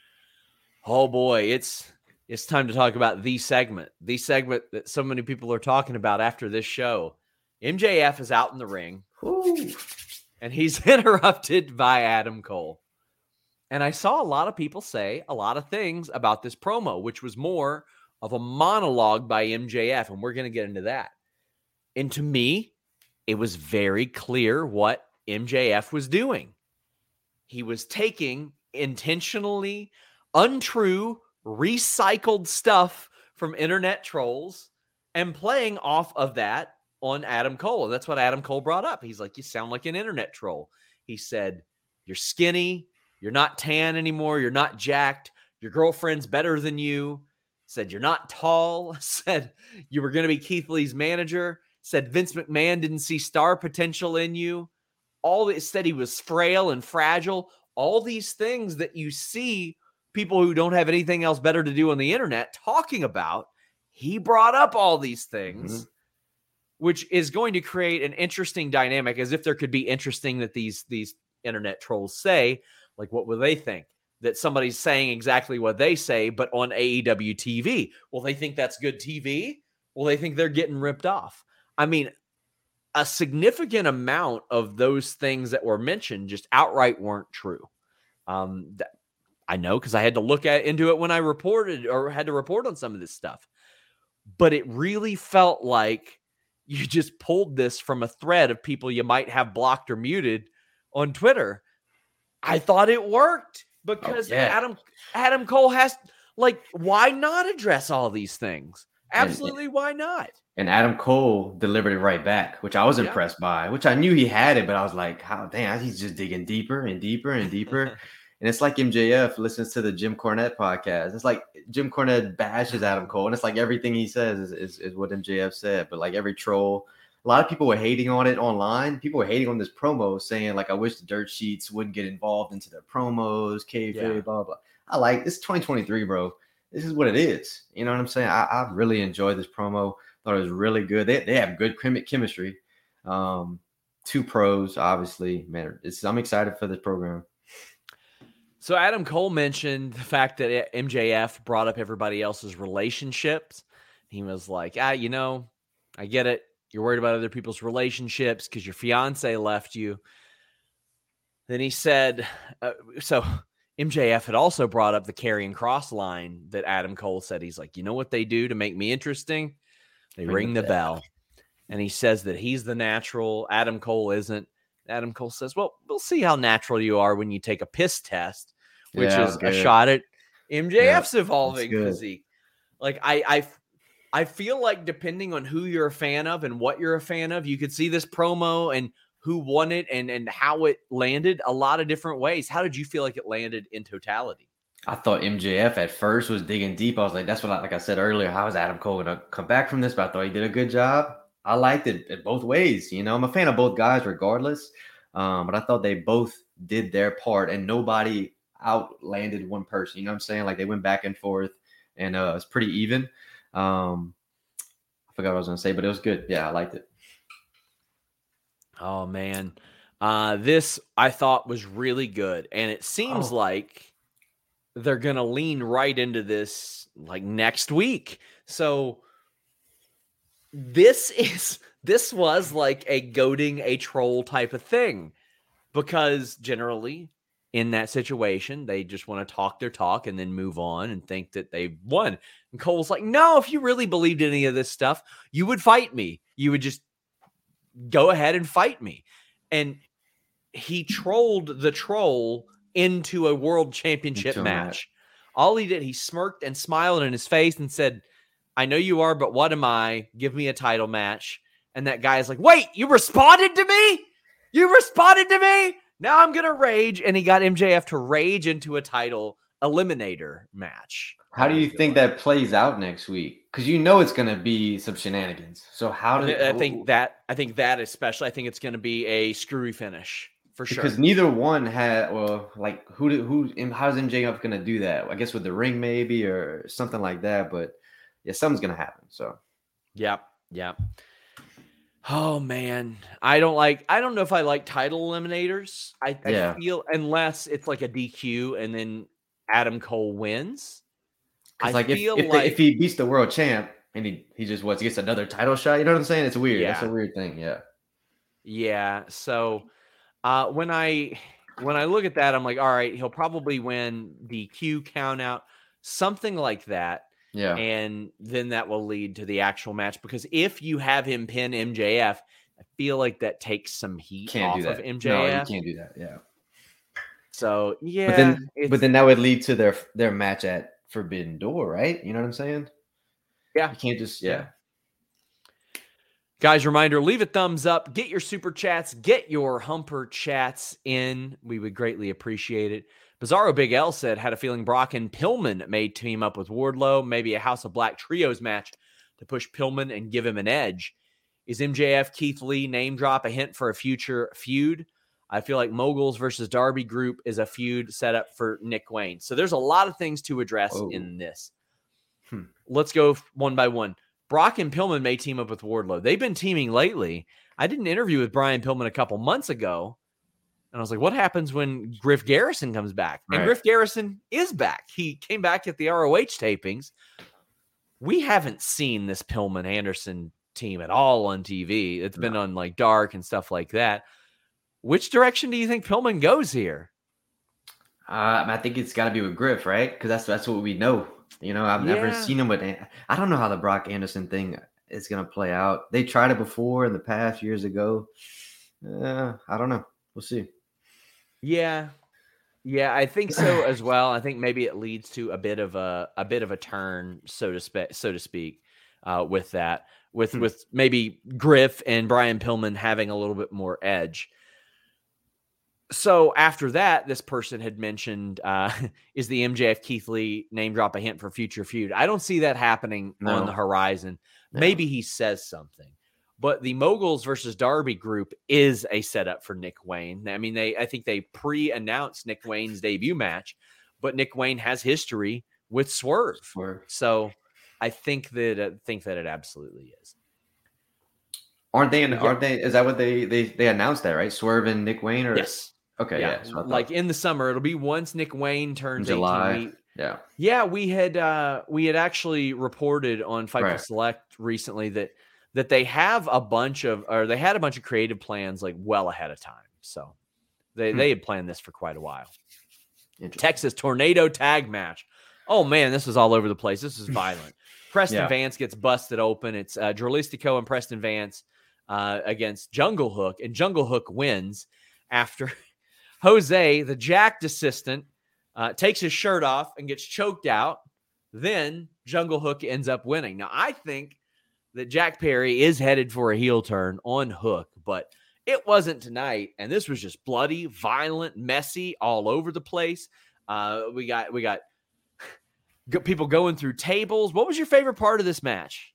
Oh boy, it's time to talk about the segment that so many people are talking about after this show. MJF is out in the ring. Ooh. And he's interrupted by Adam Cole. And I saw a lot of people say a lot of things about this promo, which was more of a monologue by MJF. And we're going to get into that. And to me, it was very clear what MJF was doing. He was taking intentionally untrue, recycled stuff from internet trolls and playing off of that on Adam Cole. And that's what Adam Cole brought up. He's like, you sound like an internet troll. He said, you're skinny. You're not tan anymore. You're not jacked. Your girlfriend's better than you. Said, you're not tall. Said, you were going to be Keith Lee's manager. Said, Vince McMahon didn't see star potential in you. Said he was frail and fragile. All these things that you see people who don't have anything else better to do on the internet talking about. He brought up all these things. Mm-hmm. Which is going to create an interesting dynamic, as if there could be interesting that these internet trolls say. Like, what will they think? That somebody's saying exactly what they say, but on AEW TV. Will they think that's good TV? Will they think they're getting ripped off? I mean, a significant amount of those things that were mentioned just outright weren't true. I know because I had to look into it when I reported or had to report on some of this stuff. But it really felt like you just pulled this from a thread of people you might have blocked or muted on Twitter. I thought it worked because Adam Cole has, like, why not address all these things? Absolutely, why not? And Adam Cole delivered it right back, which I was impressed by, which I knew he had it, but I was like, how damn, he's just digging deeper and deeper and deeper. And it's like MJF listens to the Jim Cornette podcast. It's like Jim Cornette bashes Adam Cole, and it's like everything he says is what MJF said. But like every troll, a lot of people were hating on it online. People were hating on this promo, saying like, I wish the dirt sheets wouldn't get involved into their promos, kayfabe, blah, blah. I like this 2023, bro. This is what it is. You know what I'm saying? I really enjoyed this promo. Thought it was really good. They have good chemistry. Two pros, obviously. Man, I'm excited for this program. So Adam Cole mentioned the fact that MJF brought up everybody else's relationships. He was like, I get it. You're worried about other people's relationships because your fiance left you. Then he said, so MJF had also brought up the Karrion Kross line that Adam Cole said. He's like, you know what they do to make me interesting? They ring the bell. And he says that he's the natural. Adam Cole isn't. Adam Cole says, well, we'll see how natural you are when you take a piss test, which is a shot at MJF's evolving physique. Like I feel like depending on who you're a fan of and what you're a fan of, you could see this promo and who won it and how it landed a lot of different ways. How did you feel like it landed in totality? I thought MJF at first was digging deep. I was like, that's what, like I said earlier, how is Adam Cole going to come back from this? But I thought he did a good job. I liked it both ways. You know, I'm a fan of both guys regardless. But I thought they both did their part and nobody outlanded one person. You know what I'm saying? Like they went back and forth and it was pretty even. I forgot what I was going to say, but it was good. Yeah, I liked it. Oh, man. This I thought was really good. And it seems like they're going to lean right into this like next week. So this was like a goading a troll type of thing, because generally in that situation, they just want to talk their talk and then move on and think that they've won. And Cole's like, no, if you really believed any of this stuff, you would fight me. You would just go ahead and fight me. And he trolled the troll into a world championship match. All he did, he smirked and smiled in his face and said, I know you are, but what am I? Give me a title match. And that guy is like, wait, you responded to me? You responded to me? Now I'm going to rage. And he got MJF to rage into a title eliminator match. How do you think that plays out next week? Because you know it's going to be some shenanigans. So how do I think that especially, I think it's going to be a screwy finish. For sure. Because neither one had, well, like how's MJF going to do that? I guess with the ring maybe or something like that. But yeah, something's going to happen. So, yep. Oh man, I don't know if I like title eliminators. I feel unless it's like a DQ and then Adam Cole wins. If he beats the world champ and he just gets another title shot, you know what I'm saying? It's weird. Yeah. That's a weird thing. Yeah. Yeah. So. When I look at that, I'm like, all right, he'll probably win DQ count out, something like that. Yeah. And then that will lead to the actual match, because if you have him pin MJF, I feel like that takes some heat off of MJF. No, you can't do that. Yeah. So yeah. But then that would lead to their match at Forbidden Door, right? You know what I'm saying? Yeah. You can't just Guys, reminder, leave a thumbs up, get your super chats, get your humper chats in. We would greatly appreciate it. Bizarro Big L said, had a feeling Brock and Pillman may team up with Wardlow, maybe a House of Black trios match to push Pillman and give him an edge. Is MJF Keith Lee name drop a hint for a future feud? I feel like Moguls versus Darby group is a feud set up for Nick Wayne. So there's a lot of things to address in this. Let's go one by one. Brock and Pillman may team up with Wardlow. They've been teaming lately. I did an interview with Brian Pillman a couple months ago, and I was like, what happens when Griff Garrison comes back? And Griff Garrison is back. He came back at the ROH tapings. We haven't seen this Pillman-Anderson team at all on TV. It's been on like Dark and stuff like that. Which direction do you think Pillman goes here? I think it's got to be with Griff, right? Because that's what we know. You know, I've never seen him with. I don't know how the Brock Anderson thing is going to play out. They tried it before in the past years ago. I don't know. We'll see. Yeah, I think so as well. I think maybe it leads to a bit of a turn, so to speak, with that, with maybe Griff and Brian Pillman having a little bit more edge. So after that, this person had mentioned, is the MJF Keith Lee name drop a hint for future feud? I don't see that happening on the horizon. No. Maybe he says something, but the Moguls versus Darby group is a setup for Nick Wayne. I mean, I think they pre-announced Nick Wayne's debut match, but Nick Wayne has history with Swerve. So I think that it absolutely is. Aren't they? Is that what they announced that, right? Swerve and Nick Wayne? Or yes. Okay, yeah. Like in the summer, it'll be once Nick Wayne turns July. 18. Yeah. We had actually reported on Fightful Select recently that they have a bunch of creative plans like well ahead of time. So they had planned this for quite a while. Texas Tornado Tag Match. Oh man, this was all over the place. This is violent. Preston Vance gets busted open. It's Dralistico and Preston Vance against Jungle Hook, and Jungle Hook wins after Jose, the jacked assistant, takes his shirt off and gets choked out then Jungle Hook ends up winning. Now, I think that Jack Perry is headed for a heel turn on Hook, but it wasn't tonight, and this was just bloody, violent, messy, all over the place. We got people going through tables. What was your favorite part of this match?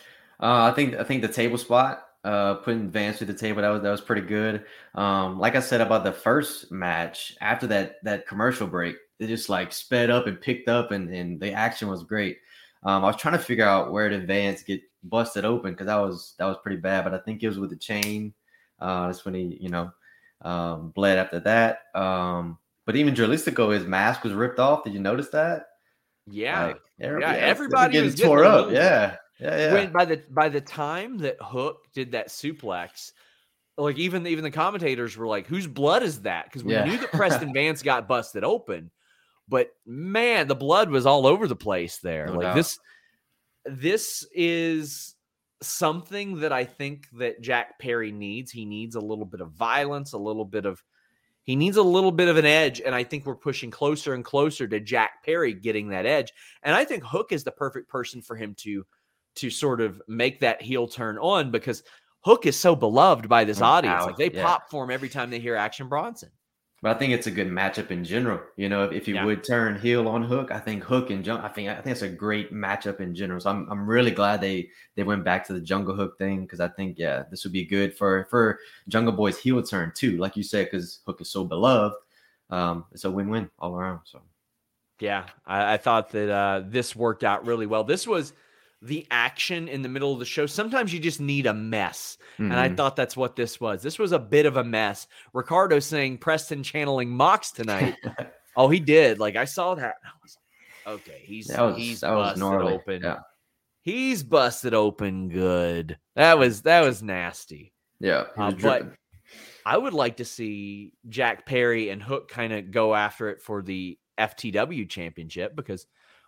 I think the table spot, putting Vance through the table, that was pretty good. Like I said about the first match, after that commercial break, it just like sped up and picked up, and the action was great. I was trying to figure out where did Vance get busted open, because that was pretty bad, but I think it was with the chain. That's when he bled after that. But even Dralistico, his mask was ripped off. Did you notice that? Yeah, everybody was tore up. Yeah. When by the time that Hook did that suplex, like even the commentators were like, "Whose blood is that?" Because we knew that Preston Vance got busted open, but man, the blood was all over the place there. No doubt. This is something that I think that Jack Perry needs. He needs a little bit of violence, he needs a little bit of an edge, and I think we're pushing closer and closer to Jack Perry getting that edge. And I think Hook is the perfect person for him to sort of make that heel turn on, because Hook is so beloved by this audience. Like they pop for him every time they hear Action Bronson. But I think it's a good matchup in general. If you would turn heel on Hook, I think Hook and I think it's a great matchup in general. So I'm really glad they went back to the Jungle Hook thing, because I think this would be good for Jungle Boy's heel turn too, like you said, because Hook is so beloved. It's a win-win all around. So yeah, I thought that this worked out really well. This was the action in the middle of the show. Sometimes you just need a mess. Mm-hmm. And I thought that's what this was. This was a bit of a mess. Ricardo saying Preston channeling Mox tonight. Oh, he did. Like I saw that. I was like, okay, he's busted open. Yeah. He's busted open good. That was nasty. Yeah. But I would like to see Jack Perry and Hook kind of go after it for the FTW championship, because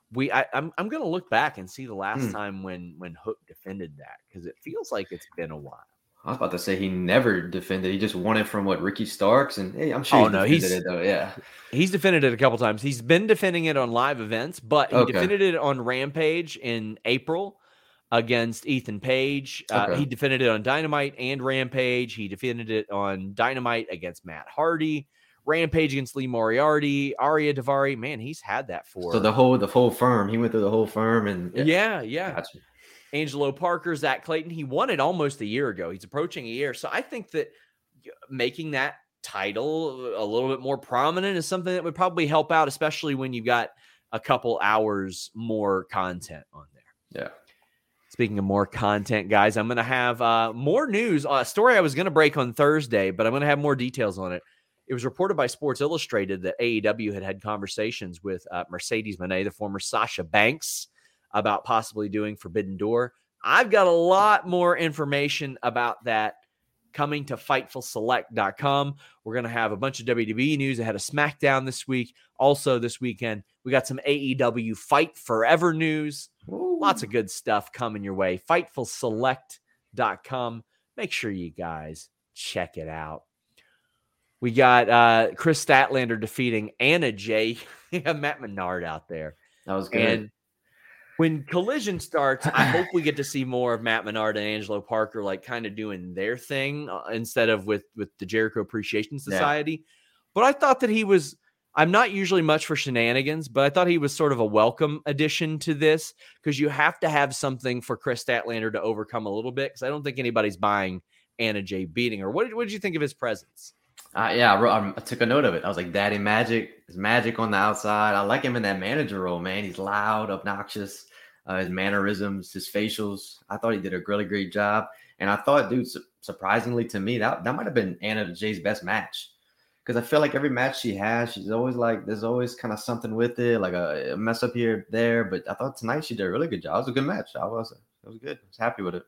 I'm going to look back and see the last time when Hook defended that, because it feels like it's been a while. I was about to say he never defended. He just won it from Ricky Starks, and hey, I'm sure he's defended it though. Yeah, he's defended it a couple times. He's been defending it on live events, but he defended it on Rampage in April against Ethan Page. He defended it on Dynamite and Rampage. He defended it on Dynamite against Matt Hardy. Rampage against Lee Moriarty, Arya Daivari. Man, he's had that for. So the whole firm. He went through the whole firm, and yeah. Gotcha. Angelo Parker, Zach Clayton. He won it almost a year ago. He's approaching a year. So I think that making that title a little bit more prominent is something that would probably help out, especially when you've got a couple hours more content on there. Yeah. Speaking of more content, guys, I'm going to have more news. A story I was going to break on Thursday, but I'm going to have more details on it. It was reported by Sports Illustrated that AEW had conversations with Mercedes Moné, the former Sasha Banks, about possibly doing Forbidden Door. I've got a lot more information about that coming to FightfulSelect.com. We're going to have a bunch of WWE news ahead of SmackDown this week. Also this weekend, we got some AEW Fight Forever news. Ooh. Lots of good stuff coming your way. FightfulSelect.com. Make sure you guys check it out. We got Chris Statlander defeating Anna Jay. Matt Menard out there. That was good. And when Collision starts, I hope we get to see more of Matt Menard and Angelo Parker, like kind of doing their thing instead of with the Jericho Appreciation Society. Yeah. But I thought that he was, I'm not usually much for shenanigans, but I thought he was sort of a welcome addition to this, because you have to have something for Chris Statlander to overcome a little bit, because I don't think anybody's buying Anna Jay beating her. What did you think of his presence? I took a note of it. I was like, Daddy Magic is magic on the outside. I like him in that manager role, man. He's loud, obnoxious, his mannerisms, his facials. I thought he did a really great job. And I thought, dude, surprisingly to me, that might have been Anna Jay's best match. Because I feel like every match she has, she's always like, there's always kind of something with it, like a mess up here, there. But I thought tonight she did a really good job. It was a good match. It was good. I was happy with it.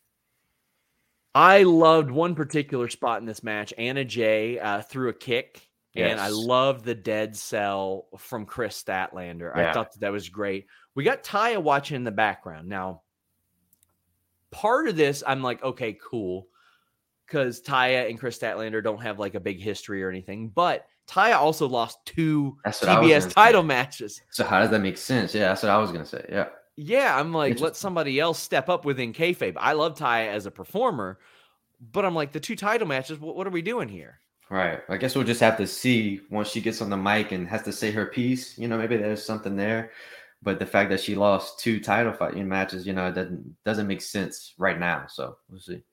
I loved one particular spot in this match. Anna Jay threw a kick, and I loved the dead cell from Chris Statlander. Yeah. I thought that was great. We got Taya watching in the background. Now, part of this, I'm like, okay, cool. because Taya and Chris Statlander don't have like a big history or anything. But Taya also lost 2 TBS title matches. So how does that make sense? Yeah, that's what I was going to say. Yeah. Yeah, I'm like, let somebody else step up within kayfabe. I love Taya as a performer, but I'm like, the 2 title matches, what are we doing here? Right. I guess we'll just have to see once she gets on the mic and has to say her piece. Maybe there's something there. But the fact that she lost 2 title fighting matches, it doesn't make sense right now. So we'll see.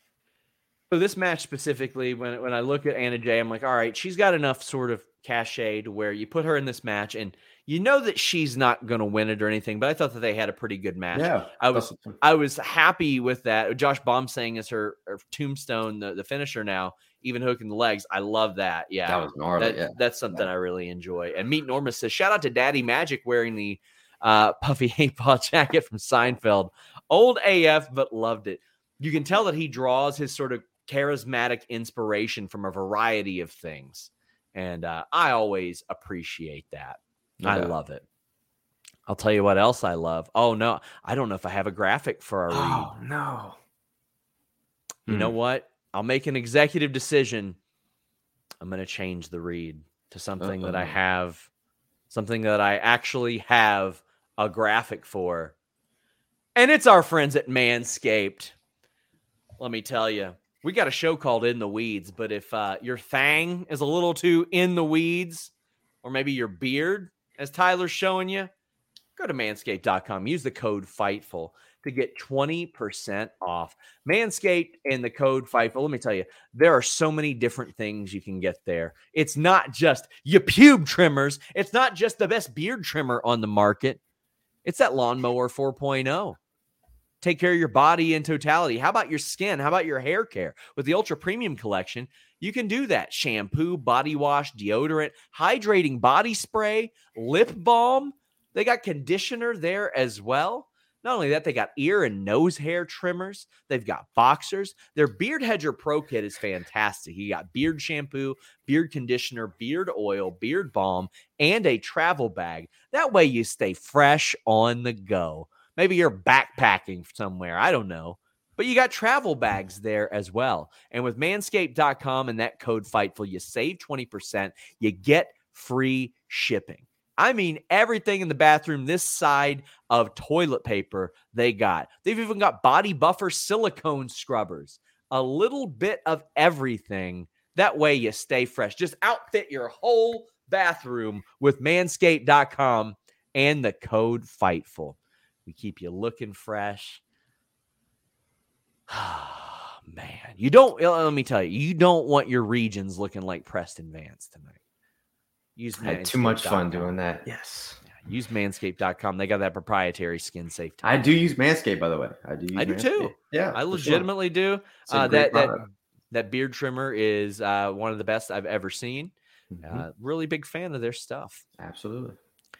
So this match specifically, when I look at Anna Jay, I'm like, all right, she's got enough sort of cachet to where you put her in this match and you know that she's not going to win it or anything, but I thought that they had a pretty good match. Yeah, I was happy with that. Josh Baum saying is her tombstone, the finisher now, even hooking the legs. I love that. Yeah, that was gnarly. That's something I really enjoy. And Meet Norma says, shout out to Daddy Magic wearing the puffy 8-ball jacket from Seinfeld. Old AF, but loved it. You can tell that he draws his sort of charismatic inspiration from a variety of things. And I always appreciate that. Yeah. I love it. I'll tell you what else I love. Oh, no. I don't know if I have a graphic for our read. Oh, no. You know what? I'll make an executive decision. I'm going to change the read to something that I have, something that I actually have a graphic for. And it's our friends at Manscaped. Let me tell you, we got a show called In the Weeds, but if your thang is a little too in the weeds, or maybe your beard, as Tyler's showing you, go to manscaped.com. Use the code FIGHTFUL to get 20% off. Manscaped and the code FIGHTFUL. Let me tell you, there are so many different things you can get there. It's not just your pube trimmers. It's not just the best beard trimmer on the market. It's that Lawnmower 4.0. Take care of your body in totality. How about your skin? How about your hair care? With the Ultra Premium Collection, you can do that. Shampoo, body wash, deodorant, hydrating body spray, lip balm. They got conditioner there as well. Not only that, they got ear and nose hair trimmers. They've got boxers. Their Beard Hedger Pro Kit is fantastic. You got beard shampoo, beard conditioner, beard oil, beard balm, and a travel bag. That way you stay fresh on the go. Maybe you're backpacking somewhere. I don't know. But you got travel bags there as well. And with manscaped.com and that code FIGHTFUL, you save 20%. You get free shipping. I mean, everything in the bathroom, this side of toilet paper, they got. They've even got body buffer silicone scrubbers. A little bit of everything. That way you stay fresh. Just outfit your whole bathroom with manscaped.com and the code FIGHTFUL. We keep you looking fresh. Man, you don't, let me tell you, you don't want your regions looking like Preston Vance tonight. I had too much fun doing that. Yes. Yeah, use manscaped.com. They got that proprietary skin safe time. I do use Manscaped, by the way. I do too. Yeah. I legitimately do. That beard trimmer is one of the best I've ever seen. Really big fan of their stuff. Absolutely.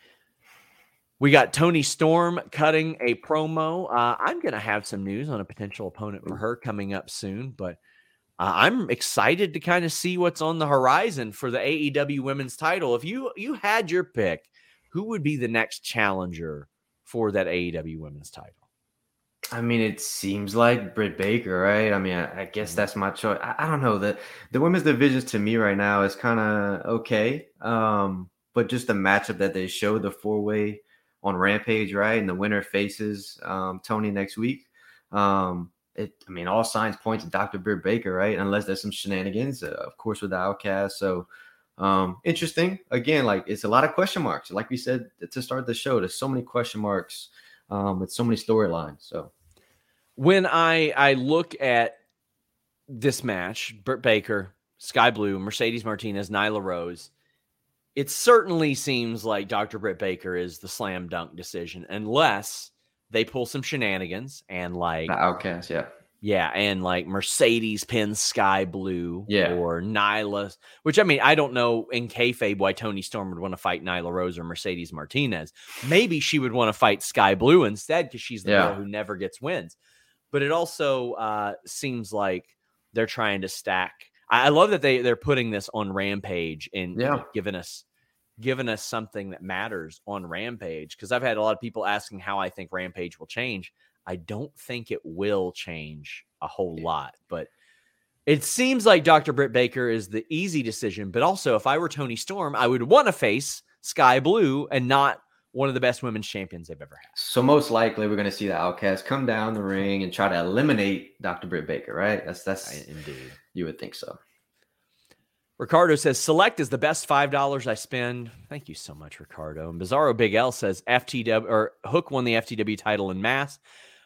We got Toni Storm cutting a promo. I'm going to have some news on a potential opponent for her coming up soon, but I'm excited to kind of see what's on the horizon for the AEW women's title. If you had your pick, who would be the next challenger for that AEW women's title? I mean, it seems like Britt Baker, right? I mean, I guess that's my choice. I don't know. The women's divisions to me right now is kind of okay. But just the matchup that they showed, the 4-way on Rampage, right? And the winner faces Toni next week. All signs point to Dr. Britt Baker, right? Unless there's some shenanigans, of course, with the Outcast. So interesting. Again, like it's a lot of question marks. Like we said to start the show, there's so many question marks with so many storylines. So when I look at this match, Britt Baker, Sky Blue, Mercedes Martinez, Nyla Rose, it certainly seems like Dr. Britt Baker is the slam dunk decision, unless they pull some shenanigans and like the Outcast, yeah, and like Mercedes pins Sky Blue, or Nyla. Which I mean, I don't know in kayfabe why Toni Storm would want to fight Nyla Rose or Mercedes Martinez. Maybe she would want to fight Sky Blue instead because she's the girl who never gets wins. But it also seems like they're trying to stack. I love that they're putting this on Rampage and giving us something that matters on Rampage, because I've had a lot of people asking how I think Rampage will change. I don't think it will change a whole lot, but It seems like Dr. Britt Baker is the easy decision, but also if I were Toni Storm, I would want to face Sky Blue and not one of the best women's champions they've ever had. So most likely we're going to see the Outcast come down the ring and try to eliminate Dr. Britt Baker, right? That's indeed. You would think so. Ricardo says, Select is the best $5 I spend. Thank you so much, Ricardo. And Bizarro Big L says, Hook won the FTW title in Mass.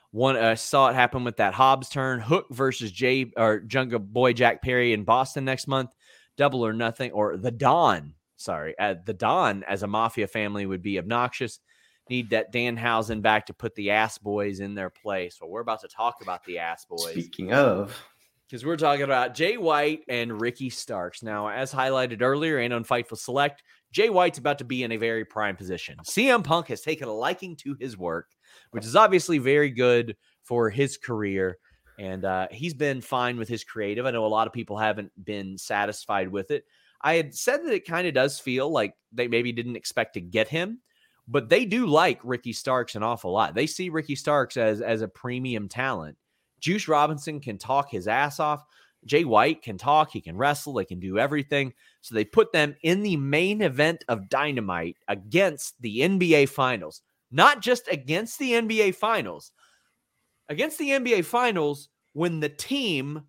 I saw it happen with that Hobbs turn. Hook versus Jungle Boy Jack Perry in Boston next month. Double or Nothing, or the Dawn. Sorry, the Dawn as a mafia family would be obnoxious. Need that Danhausen back to put the Ass Boys in their place. Well, we're about to talk about the Ass Boys. Speaking of, because we're talking about Jay White and Ricky Starks. Now, as highlighted earlier and on Fightful Select, Jay White's about to be in a very prime position. CM Punk has taken a liking to his work, which is obviously very good for his career. And he's been fine with his creative. I know a lot of people haven't been satisfied with it. I had said that it kind of does feel like they maybe didn't expect to get him, but they do like Ricky Starks an awful lot. They see Ricky Starks as a premium talent. Juice Robinson can talk his ass off. Jay White can talk. He can wrestle. They can do everything. So they put them in the main event of Dynamite against the NBA Finals. Not just against the NBA Finals. Against the NBA Finals when the team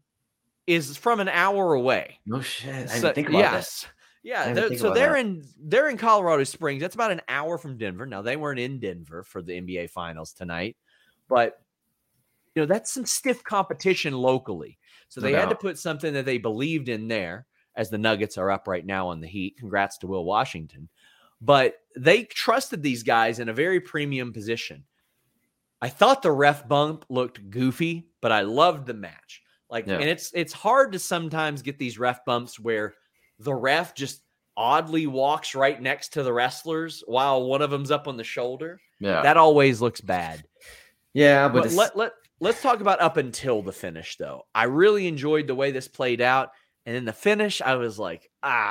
is from an hour away. No shit. I didn't think about that. Yeah. So they're in Colorado Springs. That's about an hour from Denver. Now, they weren't in Denver for the NBA Finals tonight, but that's some stiff competition locally. So they had to put something that they believed in there, as the Nuggets are up right now on the Heat. Congrats to Will Washington. But they trusted these guys in a very premium position. I thought the ref bump looked goofy, but I loved the match. And it's hard to sometimes get these ref bumps where the ref just oddly walks right next to the wrestlers while one of them's up on the shoulder. Yeah. That always looks bad. Yeah, but let's talk about up until the finish, though. I really enjoyed the way this played out. And in the finish, I was like,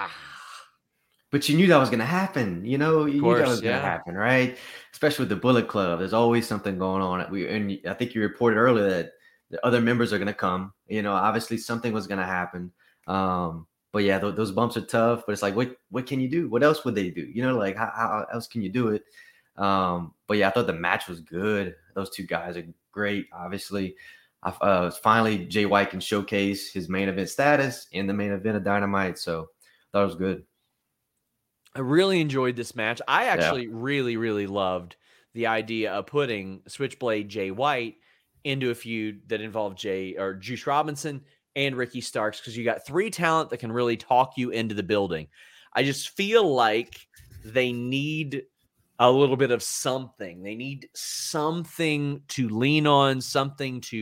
But you knew that was going to happen. You knew that was going to happen, right? Especially with the Bullet Club. There's always something going on. And I think you reported earlier that the other members are going to come. Obviously something was going to happen. But yeah, those bumps are tough. But it's like, what can you do? What else would they do? How else can you do it? But yeah, I thought the match was good. Those two guys are great, obviously. Finally, Jay White can showcase his main event status in the main event of Dynamite. So that was good. I really enjoyed this match. I actually really, really loved the idea of putting Switchblade Jay White into a feud that involved Juice Robinson and Ricky Starks, because you got three talent that can really talk you into the building. I just feel like they need a little bit of something. They need something to lean on, some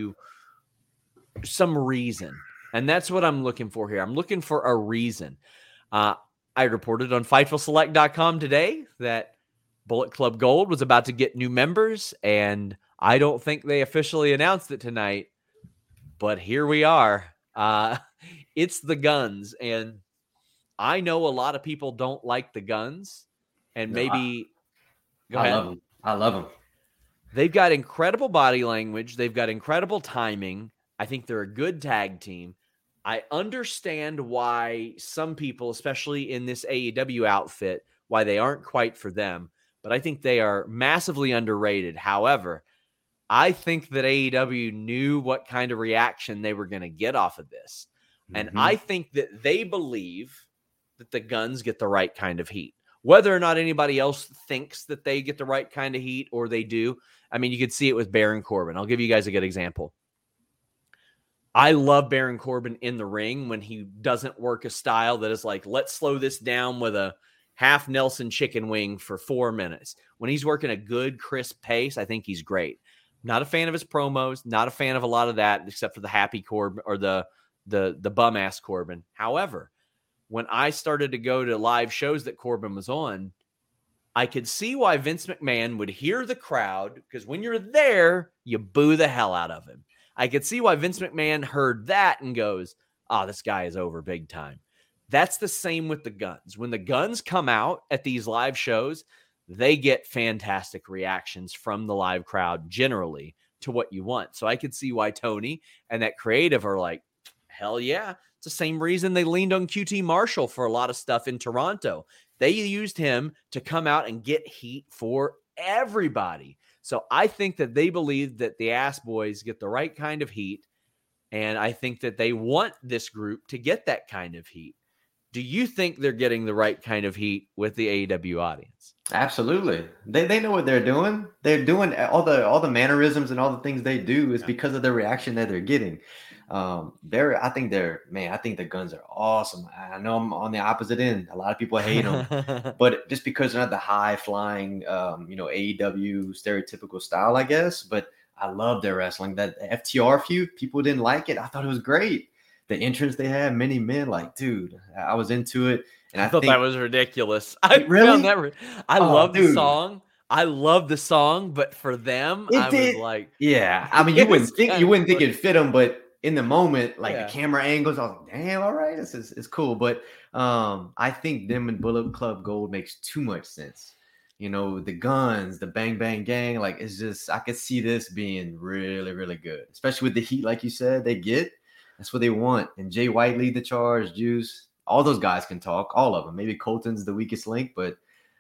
reason. And that's what I'm looking for here. I'm looking for a reason. I reported on FightfulSelect.com today that Bullet Club Gold was about to get new members, and I don't think they officially announced it tonight, but here we are. It's the Guns, and I know a lot of people don't like the Guns, and maybe I love them. They've got incredible body language. They've got incredible timing. I think they're a good tag team. I understand why some people, especially in this AEW outfit, why they aren't quite for them, but I think they are massively underrated. However, I think that AEW knew what kind of reaction they were going to get off of this. And I think that they believe that the Guns get the right kind of heat. Whether or not anybody else thinks that they get the right kind of heat or they do. I mean, you could see it with Baron Corbin. I'll give you guys a good example. I love Baron Corbin in the ring when he doesn't work a style that is like, let's slow this down with a half Nelson chicken wing for 4 minutes. When he's working a good, crisp pace, I think he's great. Not a fan of his promos, not a fan of a lot of that, except for the happy Corbin or the bum ass Corbin. However, when I started to go to live shows that Corbin was on, I could see why Vince McMahon would hear the crowd, because when you're there, you boo the hell out of him. I could see why Vince McMahon heard that and goes, this guy is over big time. That's the same with the Guns. When the Guns come out at these live shows, they get fantastic reactions from the live crowd generally to what you want. So I could see why Tony and that creative are like, hell yeah. It's the same reason they leaned on QT Marshall for a lot of stuff in Toronto. They used him to come out and get heat for everybody. So I think that they believe that the Ass Boys get the right kind of heat, and I think that they want this group to get that kind of heat. Do you think they're getting the right kind of heat with the AEW audience? Absolutely. They know what they're doing. They're doing all the mannerisms and all the things they do is because of the reaction that they're getting. I think the Guns are awesome. I know I'm on the opposite end. A lot of people hate them, but just because they're not the high flying, AEW stereotypical style, I guess. But I love their wrestling. That FTR feud, people didn't like it. I thought it was great. The entrance they had, many men, like, dude, I was into it. And I thought think that was ridiculous. I really, I love the song. I love the song, but for them, was like, yeah. I mean, you wouldn't think it'd fit them, but in the moment, like the camera angles, I was like, damn, all right, it's cool. But I think them and Bullet Club Gold makes too much sense. The Guns, the Bang Bang Gang, like it's just I could see this being really, really good, especially with the heat, like you said, they get. That's what they want. And Jay White lead the charge, Juice. All those guys can talk, all of them. Maybe Colton's the weakest link, but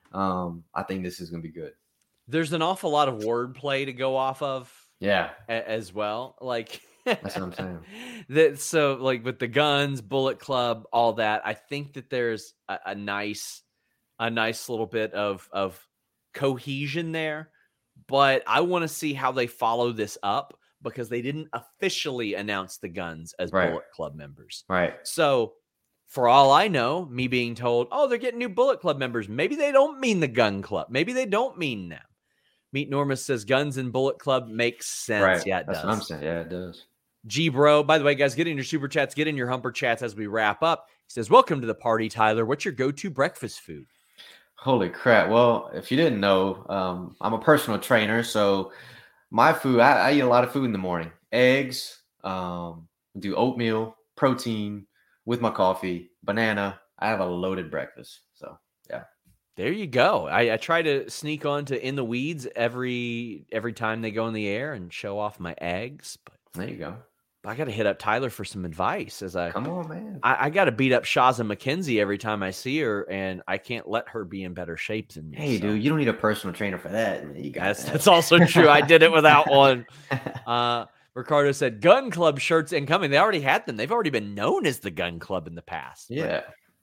I think this is going to be good. There's an awful lot of wordplay to go off of. Yeah. As well. Like that's what I'm saying. So like with the Guns, Bullet Club, all that, I think that there's a nice little bit of cohesion there. But I want to see how they follow this up, because they didn't officially announce the Guns as Bullet Club members. Right. So for all I know, me being told, oh, they're getting new Bullet Club members, maybe they don't mean the Gun Club. Maybe they don't mean them. Meet Norma says Guns and Bullet Club makes sense. Right. Yeah, it That's does. what I'm saying. Yeah, it does. G-Bro, by the way, guys, get in your super chats, get in your humper chats as we wrap up. He says, welcome to the party, Tyler. What's your go-to breakfast food? Holy crap. Well, if you didn't know, I'm a personal trainer, so my food, I eat a lot of food in the morning. Eggs, do oatmeal, protein with my coffee, banana. I have a loaded breakfast. So, yeah. There you go. I try to sneak on to In the Weeds every time they go in the air and show off my eggs. But there you go. I got to hit up Tyler for some advice. Come on, man. I got to beat up Shaza McKenzie every time I see her, and I can't let her be in better shape than me. Hey, dude, you don't need a personal trainer for that. You got that's also true. I did it without one. Ricardo said Gun Club shirts incoming. They already had them. They've already been known as the Gun Club in the past. Yeah.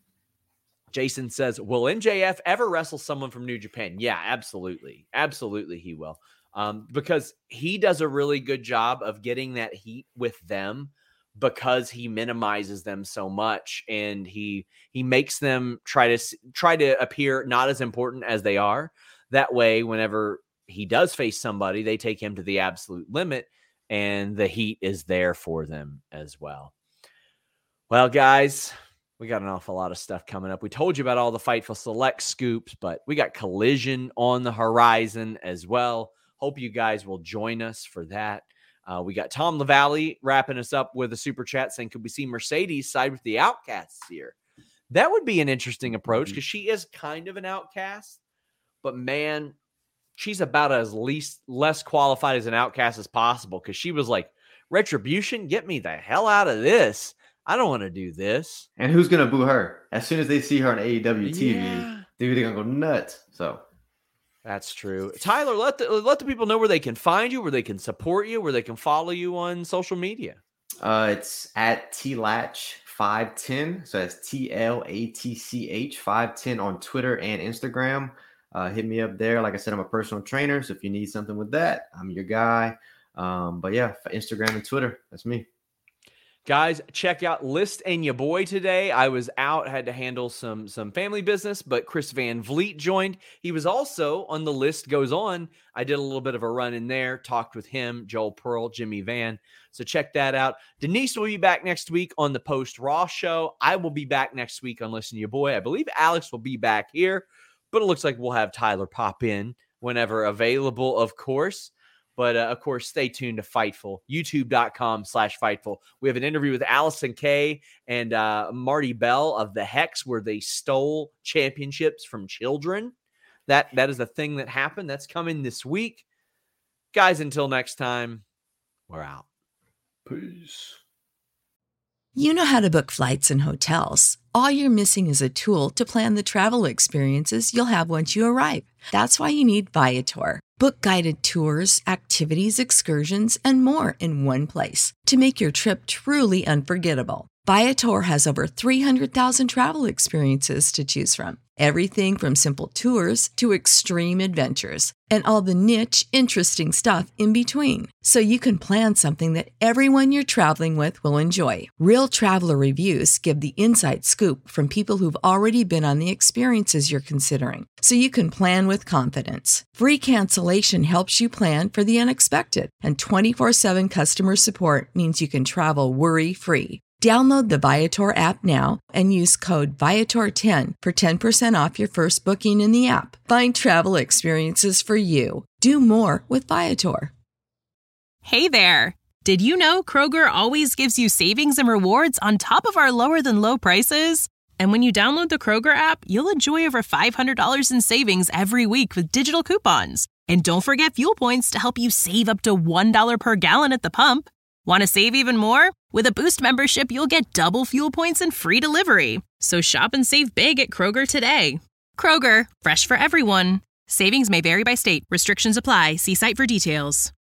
Jason says, will MJF ever wrestle someone from New Japan? Yeah, absolutely. Absolutely he will. Because he does a really good job of getting that heat with them, because he minimizes them so much, and he makes them try to appear not as important as they are. That way, whenever he does face somebody, they take him to the absolute limit, and the heat is there for them as well. Well, guys, we got an awful lot of stuff coming up. We told you about all the Fightful Select scoops, but we got Collision on the horizon as well. Hope you guys will join us for that. We got Tom LaValle wrapping us up with a super chat saying, could we see Mercedes side with the Outcasts here? That would be an interesting approach, because she is kind of an outcast, but man, she's about as less qualified as an outcast as possible, because she was like, Retribution, get me the hell out of this. I don't want to do this. And who's going to boo her? As soon as they see her on AEW TV, dude, they're going to go nuts. So that's true. Tyler, let the people know where they can find you, where they can support you, where they can follow you on social media. It's at TLatch510. So that's TLATCH 510 on Twitter and Instagram. Hit me up there. Like I said, I'm a personal trainer, so if you need something with that, I'm your guy. But yeah, for Instagram and Twitter, that's me. Guys, check out List and your boy today. I was out, had to handle some family business, but Chris Van Vliet joined. He was also on the List Goes On. I did a little bit of a run in there, talked with him, Joel Pearl, Jimmy Van. So check that out. Denise will be back next week on the Post Raw show. I will be back next week on Listen to Your Boy. I believe Alex will be back here, but it looks like we'll have Tyler pop in whenever available, of course. But, of course, stay tuned to Fightful, youtube.com/Fightful. We have an interview with Allison Kay and Marty Bell of the Hex, where they stole championships from children. That is a thing that happened. That's coming this week. Guys, until next time, we're out. Peace. You know how to book flights and hotels. All you're missing is a tool to plan the travel experiences you'll have once you arrive. That's why you need Viator. Book guided tours, activities, excursions, and more in one place to make your trip truly unforgettable. Viator has over 300,000 travel experiences to choose from. Everything from simple tours to extreme adventures and all the niche, interesting stuff in between. So you can plan something that everyone you're traveling with will enjoy. Real traveler reviews give the inside scoop from people who've already been on the experiences you're considering. So you can plan with confidence. Free cancellation helps you plan for the unexpected. And 24/7 customer support means you can travel worry-free. Download the Viator app now and use code Viator10 for 10% off your first booking in the app. Find travel experiences for you. Do more with Viator. Hey there! Did you know Kroger always gives you savings and rewards on top of our lower than low prices? And when you download the Kroger app, you'll enjoy over $500 in savings every week with digital coupons. And don't forget fuel points to help you save up to $1 per gallon at the pump. Want to save even more? With a Boost membership, you'll get double fuel points and free delivery. So shop and save big at Kroger today. Kroger, fresh for everyone. Savings may vary by state. Restrictions apply. See site for details.